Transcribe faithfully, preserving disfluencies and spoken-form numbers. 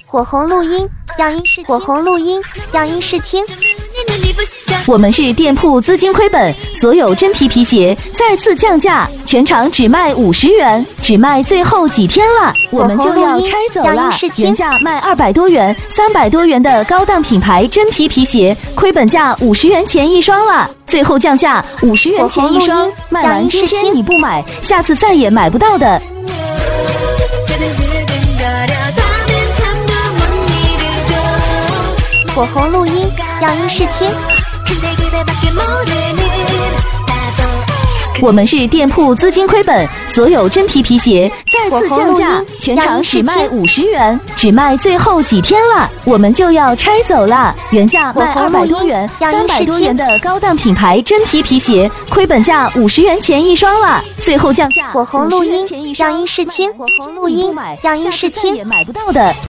火红录音，让音试火红录音，让音试听。 我们是店铺资金亏本，所有真皮皮鞋再次降价，全场只卖五十元，只卖最后几天了，我们就要拆走了。原价卖二百多元、三百多元的高档品牌真皮皮鞋，亏本价五十元钱一双了，最后降价五十元钱一双，卖完今天你不买，下次再也买不到的。 火红录音，让音试听。 我们是店铺资金亏本，所有真皮皮鞋再次降价，全场只卖五十元，只卖最后几天了，我们就要拆走了。原价卖二百多元、三百多元的高档品牌真皮皮鞋，亏本价五十元钱一双了，最后降价火红录音，让音试听。火红录音，让音试听， 也买不到的。